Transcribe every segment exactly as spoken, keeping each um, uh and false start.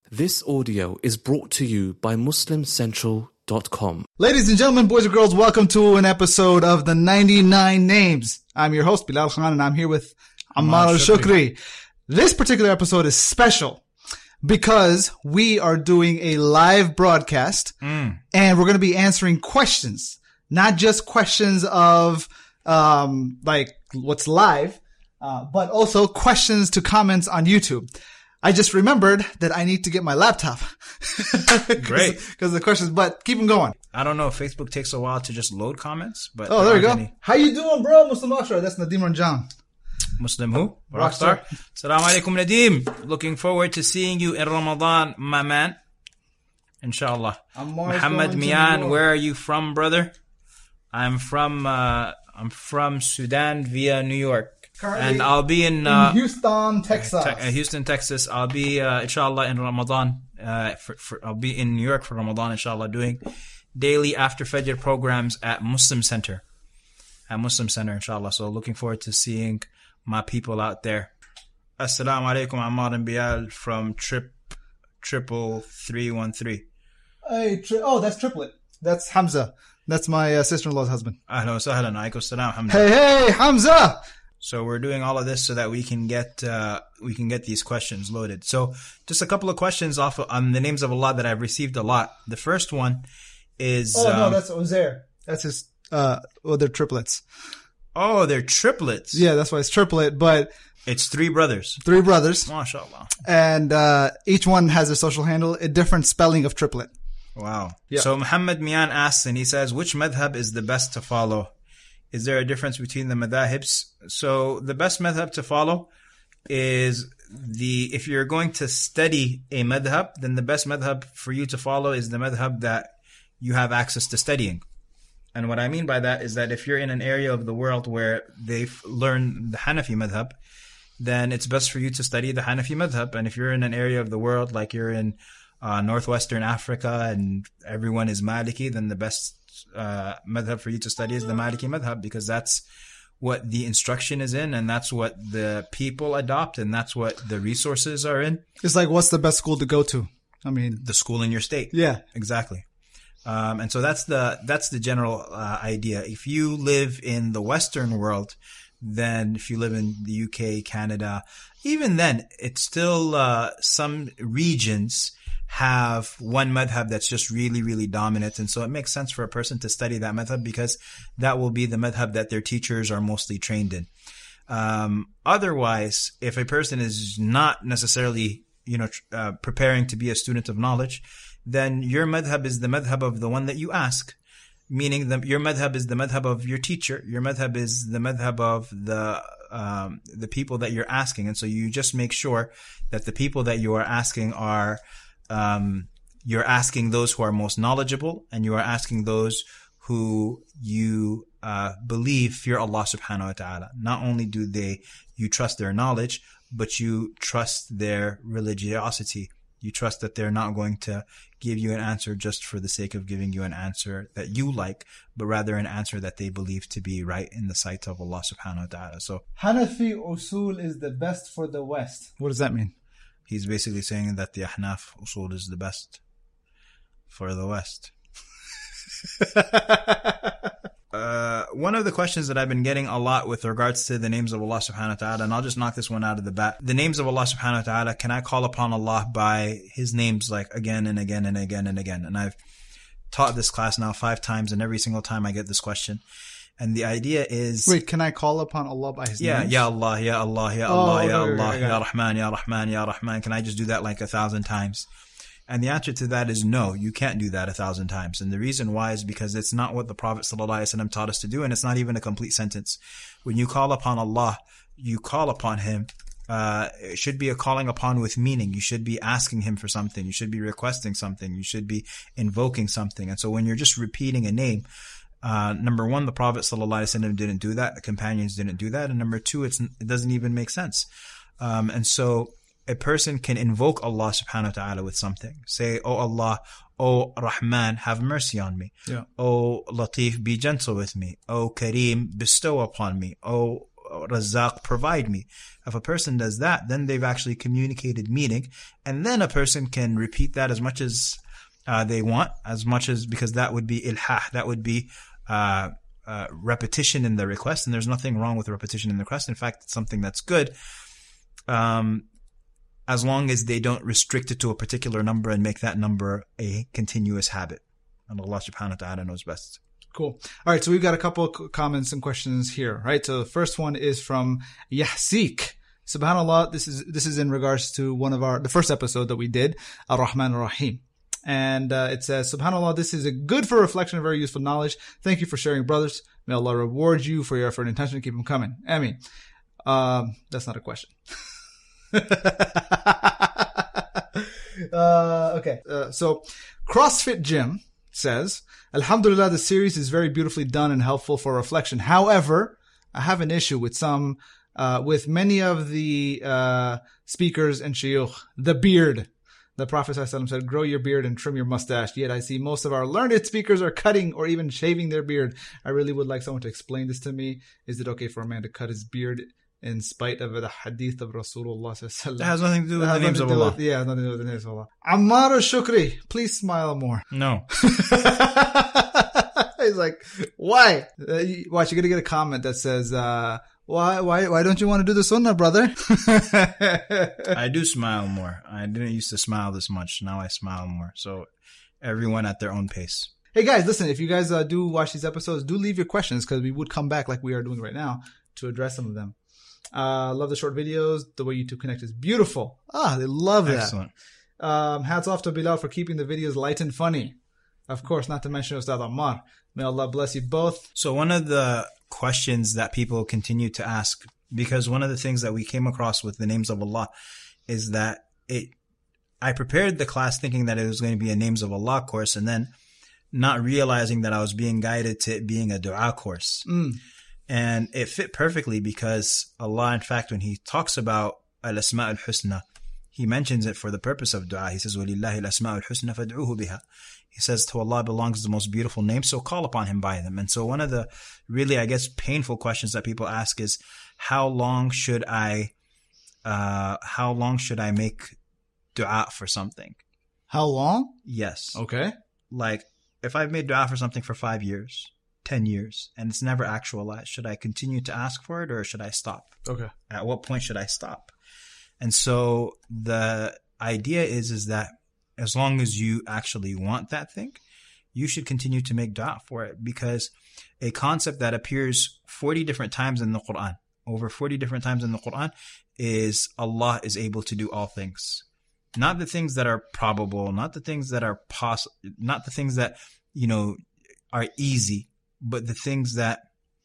This audio is brought to you by Muslim Central dot com. Ladies and gentlemen, boys and girls, welcome to an episode of the ninety-nine Names. I'm your host, Bilal Khan, and I'm here with Ammar al-Shukri. This particular episode is special because we are doing a live broadcast, mm. and we're going to be answering questions, not just questions of um like what's live, uh, but also questions to comments on YouTube. I just remembered that I need to get my laptop. Great. Because of the questions, but keep them going. I don't know if Facebook takes a while to just load comments, but oh, there you go. Any... How you doing, bro? Muslim Rockstar. That's Nadim Ranjan. Muslim who? Rockstar. Assalamu alaikum, Nadim. Looking forward to seeing you in Ramadan, my man. Inshallah. Muhammad Mian, where are you from, brother? I'm from, uh, I'm from Sudan via New York. Currently and I'll be in, uh, in Houston, Texas. Te- uh, Houston, Texas. I'll be, uh, inshallah, in Ramadan. Uh, for, for, I'll be in New York for Ramadan, inshallah, doing daily after Fajr programs at Muslim Center. At Muslim Center, inshallah. So looking forward to seeing my people out there. Assalamu alaikum, Ammar and Bilal from Trip, Triple Three One Three. Hey, tri- oh, that's Triplet. That's Hamza. That's my uh, sister-in-law's husband. Ahlan wa sahlan. Alaikum salam, Hamza. Hey, hey, Hamza. So we're doing all of this so that we can get uh, we can get these questions loaded. So just a couple of questions off of, on the names of Allah that I've received a lot. The first one is oh um, no, that's Uzair. That's his. Uh, well, they're triplets. Oh, they're triplets. Yeah, that's why it's triplet. But it's three brothers. Three brothers. MashaAllah. And uh, each one has a social handle, a different spelling of triplet. Wow. Yeah. So Muhammad Mian asks, and he says, which madhab is the best to follow? Is there a difference between the madhahibs? So the best madhab to follow is the, if you're going to study a madhab, then the best madhab for you to follow is the madhab that you have access to studying. And what I mean by that is that if you're in an area of the world where they've learned the Hanafi madhab, then it's best for you to study the Hanafi madhab. And if you're in an area of the world like you're in uh, northwestern Africa and everyone is Maliki, then the best uh, madhab for you to study is the Maliki madhab, because that's what the instruction is in and that's what the people adopt and that's what the resources are in. It's like, what's the best school to go to? I mean, the school in your state. Yeah, exactly. Um, and so that's the, that's the general uh, idea. If you live in the Western world, then if you live in the U K, Canada, even then, it's still, uh, some regions have one madhab that's just really, really dominant. And so it makes sense for a person to study that madhab because that will be the madhab that their teachers are mostly trained in. Um, otherwise, if a person is not necessarily, you know, uh, preparing to be a student of knowledge, then your madhab is the madhab of the one that you ask. Meaning that your madhab is the madhab of your teacher. Your madhab is the madhab of the, um, the people that you're asking. And so you just make sure that the people that you are asking are, um, you're asking those who are most knowledgeable and you are asking those who you, uh, believe fear Allah subhanahu wa ta'ala. Not only do they, you trust their knowledge, but you trust their religiosity. You trust that they're not going to give you an answer just for the sake of giving you an answer that you like, but rather an answer that they believe to be right in the sight of Allah subhanahu wa ta'ala. So Hanafi usul is the best for the West. What does that mean? He's basically saying that the Ahnaf usul is the best for the West. Uh, one of the questions that I've been getting a lot with regards to the names of Allah subhanahu wa ta'ala, and I'll just knock this one out of the bat. The names of Allah subhanahu wa ta'ala, can I call upon Allah by His names like again and again and again and again? And I've taught this class now five times, and every single time I get this question. And the idea is... Wait, can I call upon Allah by His yeah, names? Ya Allah, Ya Allah, Ya oh, Allah, Ya okay, Allah, okay, Ya Rahman, Ya Rahman, Ya Rahman. Can I just do that like a thousand times? And the answer to that is no, you can't do that a thousand times. And the reason why is because it's not what the Prophet ﷺ taught us to do, and it's not even a complete sentence. When you call upon Allah, you call upon Him. Uh, it should be a calling upon with meaning. You should be asking Him for something. You should be requesting something. You should be invoking something. And so when you're just repeating a name, uh, number one, the Prophet ﷺ didn't do that. The companions didn't do that. And number two, it's, it doesn't even make sense. Um, and so a person can invoke Allah subhanahu wa ta'ala with something. Say, oh Allah, oh Rahman, have mercy on me. Yeah. Oh Latif, be gentle with me. Oh Kareem, bestow upon me. Oh Razzaq, provide me. If a person does that, then they've actually communicated meaning, and then a person can repeat that as much as uh, they want, as much as, because that would be ilhah, that would be uh, uh, repetition in the request, and there's nothing wrong with repetition in the request. In fact, it's something that's good, um, as long as they don't restrict it to a particular number and make that number a continuous habit. And Allah subhanahu wa ta'ala knows best. Cool. All right, so we've got a couple of comments and questions here, right? So the first one is from Yahsik. Subhanallah, this is this is in regards to one of our the first episode that we did, Ar-Rahman Ar-Rahim. And uh, it says, Subhanallah, this is a good for reflection and very useful knowledge. Thank you for sharing, brothers. May Allah reward you for your effort and intention. Keep them coming. Ameen. Um, that's not a question. uh, okay. Uh, so CrossFit Gym says, Alhamdulillah, the series is very beautifully done and helpful for reflection. However, I have an issue with some, uh, with many of the, uh, speakers and shuyukh. The beard. The Prophet ﷺ said, grow your beard and trim your mustache. Yet I see most of our learned speakers are cutting or even shaving their beard. I really would like someone to explain this to me. Is it okay for a man to cut his beard in spite of the hadith of Rasulullah ﷺ? That has nothing to do with the names of Allah. With, yeah, nothing to do with the names of Allah. Ammar al-Shukri, please smile more. No. He's like, why? Uh, watch, you're going to get a comment that says, uh, why, why, why don't you want to do the sunnah, brother? I do smile more. I didn't used to smile this much. Now I smile more. So everyone at their own pace. Hey guys, listen, if you guys uh, do watch these episodes, do leave your questions, because we would come back like we are doing right now to address some of them. Uh, love the short videos. The way you two connect is beautiful. Ah, they love that. Excellent. Um, hats off to Bilal for keeping the videos light and funny. Of course, not to mention Ustad Ammar. May Allah bless you both. So one of the questions that people continue to ask, because one of the things that we came across with the names of Allah is that it, I prepared the class thinking that it was going to be a names of Allah course, and then not realizing that I was being guided to it being a dua course. Mm. And it fit perfectly because Allah, in fact, when He talks about al-asma' al-husna, He mentions it for the purpose of dua. He says, وَلِلَّهِ الْأَسْمَاءُ الْحُسْنَى فَادْعُوهُ بِهَا. He says, to Allah belongs the most beautiful name, so call upon Him by them. And so one of the really, I guess, painful questions that people ask is, how long should I, uh, how long should I make dua for something? How long? Yes. Okay. Like, if I've made dua for something for five years, ten years, and it's never actualized, should I continue to ask for it or should I stop? Okay. At what point should I stop? And so the idea is, is that as long as you actually want that thing, you should continue to make dua for it, because a concept that appears forty different times in the Quran, over forty different times in the Quran, is Allah is able to do all things. Not the things that are probable, not the things that are possible, not the things that, you know, are easy, but the things that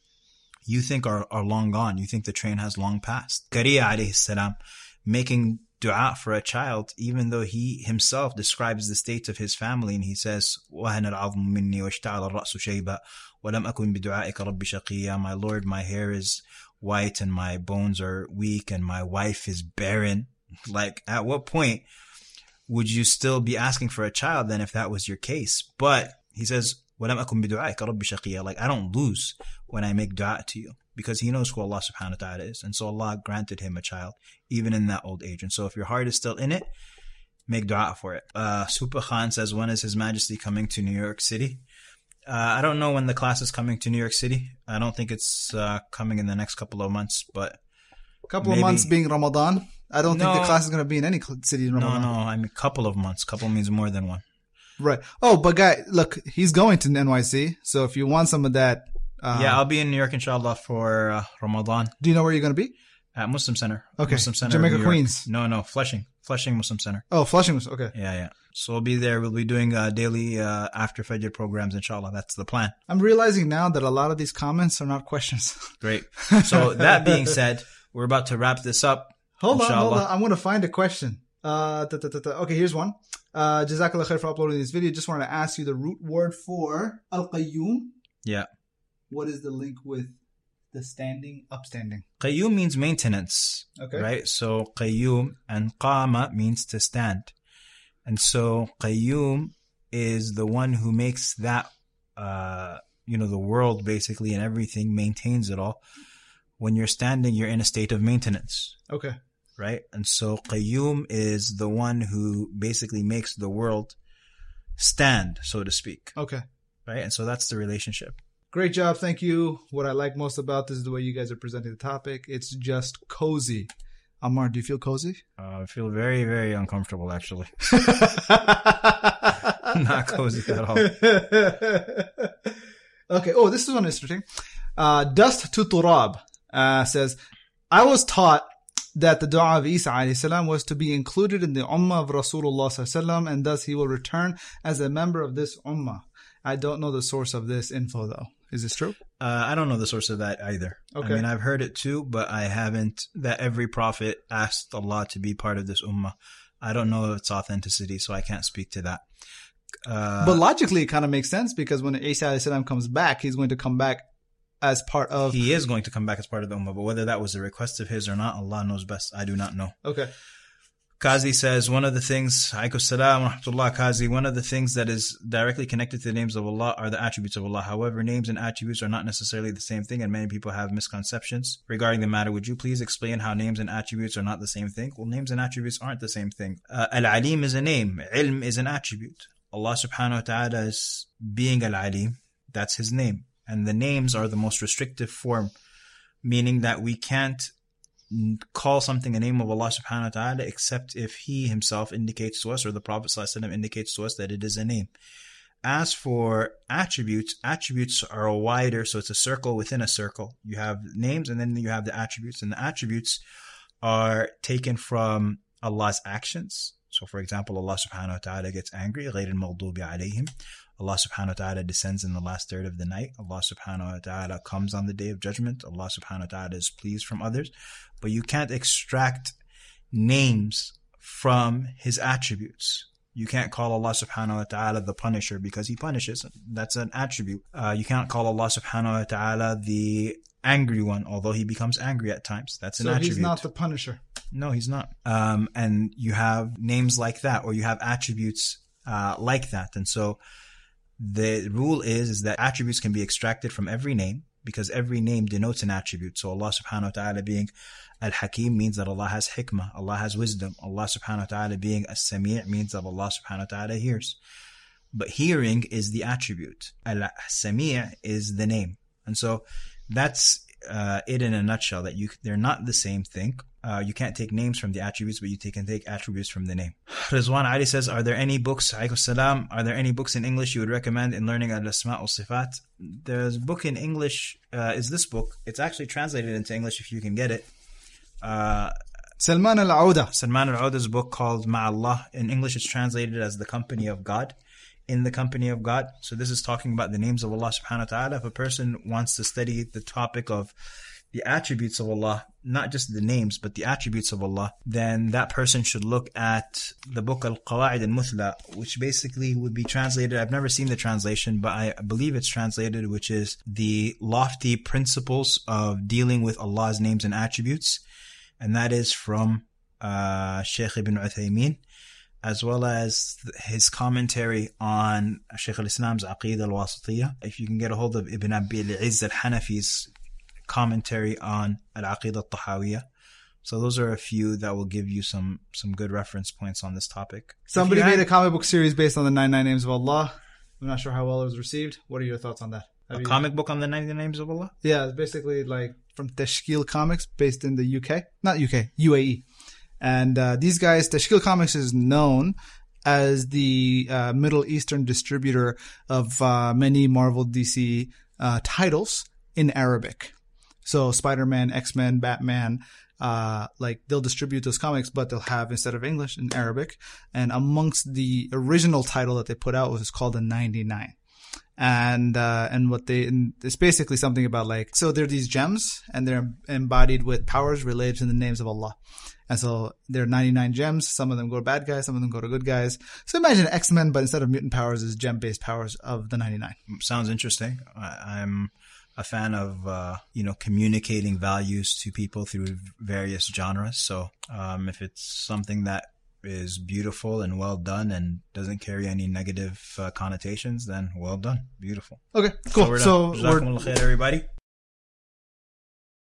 you think are, are long gone. You think the train has long passed. Zakaria alayhi salam making dua for a child, even though he himself describes the state of his family, and he says, وَهَنَ الْعَظْمُ مِنِّي وَاشْتَعَلَ الرَّأْسُ شَيْبًا وَلَمْ أَكُنْ بِدُعَائِكَ رَبِّ شَقِيًّا. My Lord, my hair is white and my bones are weak and my wife is barren. Like, at what point would you still be asking for a child then if that was your case? But he says, وَلَمْ أَكُنْ بِدُعَائِكَ رَبِّ شَقِيًّا. Like, I don't lose when I make dua to you, because he knows who Allah subhanahu wa ta'ala is. And so Allah granted him a child, even in that old age. And so if your heart is still in it, make dua for it. Uh, Super Khan says, when is His Majesty coming to New York City? Uh, I don't know when the class is coming to New York City. I don't think it's uh, coming in the next couple of months, but A couple maybe. of months being Ramadan. I don't No. think the class is going to be in any cl- city in No, Ramadan. no, I mean couple of months. Couple means more than one. Right. Oh, but guy, look, he's going to N Y C. So if you want some of that. Uh, Yeah, I'll be in New York, inshallah, for uh, Ramadan Do you know where you're going to be? at Muslim Center. Okay. Muslim Center, Jamaica, New York. Queens. No, no, Flushing. Flushing Muslim Center. Oh, Flushing was, okay. Yeah, yeah. So we'll be there. We'll be doing uh, daily uh, after Fajr programs, inshallah. That's the plan. I'm realizing now that a lot of these comments are not questions. Great. So that being said, we're about to wrap this up. Hold on, hold Inshallah. on. I'm going to find a question. Uh, ta, ta, ta, ta. Okay, here's one. Uh, Jazakallah khair for uploading this video. Just wanted to ask you the root word for Al-Qayyum. Yeah. What is the link with the standing, upstanding? Qayyum means maintenance. Okay. Right? So Qayyum and Qama means to stand. And so Qayyum is the one who makes that, uh, you know, the world basically and everything, maintains it all when you're standing, you're in a state of maintenance. Okay. Right? And so Qayyum is the one who basically makes the world stand, so to speak. Okay. Right? And so that's the relationship. Great job. Thank you. What I like most about this is the way you guys are presenting the topic. It's just cozy. Ammar, do you feel cozy? Uh, I feel very, very uncomfortable, actually. Not cozy at all. Okay. Oh, this is one interesting. Uh, Dust to Turab uh, says, I was taught that the dua of Isa alayhi salam was to be included in the ummah of Rasulullah sallallahu alaihi wasallam, and thus he will return as a member of this ummah. I don't know the source of this info, though. Is this true? Uh, I don't know the source of that either. Okay. I mean, I've heard it too, but I haven't, that every prophet asked Allah to be part of this ummah. I don't know its authenticity, so I can't speak to that. Uh, but logically, it kind of makes sense because when Isa alayhi salam comes back, he's going to come back as part of... He is going to come back as part of the ummah, but whether that was a request of his or not, Allah knows best. I do not know. Okay. Qazi says, one of the things, alaykum salam wa rahmatullah, Qazi, one of the things that is directly connected to the names of Allah are the attributes of Allah. However, names and attributes are not necessarily the same thing, and many people have misconceptions regarding the matter. Would you please explain how names and attributes are not the same thing? Well, names and attributes aren't the same thing. Uh, Al-Alim is a name. Ilm is an attribute. Allah subhanahu wa ta'ala is being Al-Alim. That's his name. And the names are the most restrictive form, meaning that we can't call something a name of Allah subhanahu wa ta'ala except if he himself indicates to us or the Prophet sallallahu alaihi wasallam indicates to us that it is a name. As for attributes, attributes are wider, so it's a circle within a circle. You have names and then you have the attributes, and the attributes are taken from Allah's actions. So for example, Allah subhanahu wa ta'ala gets angry, غَيْرِ الْمَغْضُوبِ عَلَيْهِمْ. Allah subhanahu wa ta'ala descends in the last third of the night. Allah subhanahu wa ta'ala comes on the day of judgment. Allah subhanahu wa ta'ala is pleased from others. But you can't extract names from his attributes. You can't call Allah subhanahu wa ta'ala the punisher because he punishes. That's an attribute. Uh, you can't call Allah subhanahu wa ta'ala the angry one, although he becomes angry at times. That's an so attribute. So he's not the punisher. No, he's not. Um, and you have names like that, or you have attributes uh, like that. And so the rule is, is that attributes can be extracted from every name because every name denotes an attribute. So Allah subhanahu wa ta'ala being Al-Hakim means that Allah has hikmah, Allah has wisdom. Allah subhanahu wa ta'ala being As-Sami' means that Allah subhanahu wa ta'ala hears. But hearing is the attribute. Al-Sami' is the name. And so that's uh, it in a nutshell, that you they're not the same thing. Uh, you can't take names from the attributes, but you take, can take attributes from the name. Rizwan Ali says, are there any books, alaykum salam, are there any books in English you would recommend in learning al-asma' al-sifat? There's a book in English, uh, is this book. It's actually translated into English if you can get it. Uh, Salman al-Auda. Salman al-Auda's book called Ma'allah. In English, it's translated as The Company of God. In the company of God. So this is talking about the names of Allah subhanahu wa ta'ala. If a person wants to study the topic of the attributes of Allah, not just the names, but the attributes of Allah, then that person should look at the book Al-Qawa'id al-Muthla, which basically would be translated, I've never seen the translation, but I believe it's translated, which is the lofty principles of dealing with Allah's names and attributes. And that is from uh, Shaykh Ibn Uthaymeen, as well as his commentary on Shaykh al-Islam's Aqeedah al-Wasitiyah. If you can get a hold of Ibn Abi al-Izz al-Hanafi's commentary on Al-Aqidah al-Tahawiyah. So those are a few that will give you some some good reference points on this topic. Somebody had, made a comic book series based on the ninety-nine names of Allah. I'm not sure how well it was received. What are your thoughts on that? Have a you, comic book on the ninety-nine names of Allah? Yeah, it's basically like from Tashkil Comics, based in the U K. Not U K, U A E. And uh, these guys, Tashkil Comics is known as the uh, Middle Eastern distributor of uh, many Marvel D C uh, titles in Arabic. So Spider-Man, X-Men, Batman, uh, like they'll distribute those comics, but they'll have, instead of English, in Arabic. And amongst the original title that they put out was called the ninety-nine. And, uh, and what they, and it's basically something about like, so they're these gems and they're embodied with powers related to the names of Allah. And so there are ninety-nine gems. Some of them go to bad guys. Some of them go to good guys. So imagine X-Men, but instead of mutant powers is gem-based powers of the ninety-nine. Sounds interesting. I, I'm a fan of, uh, you know, communicating values to people through various genres. So, um, if it's something that is beautiful and well done and doesn't carry any negative uh, connotations, then well done. Beautiful. Okay, cool. So, we're so Jazakumullah khair, everybody.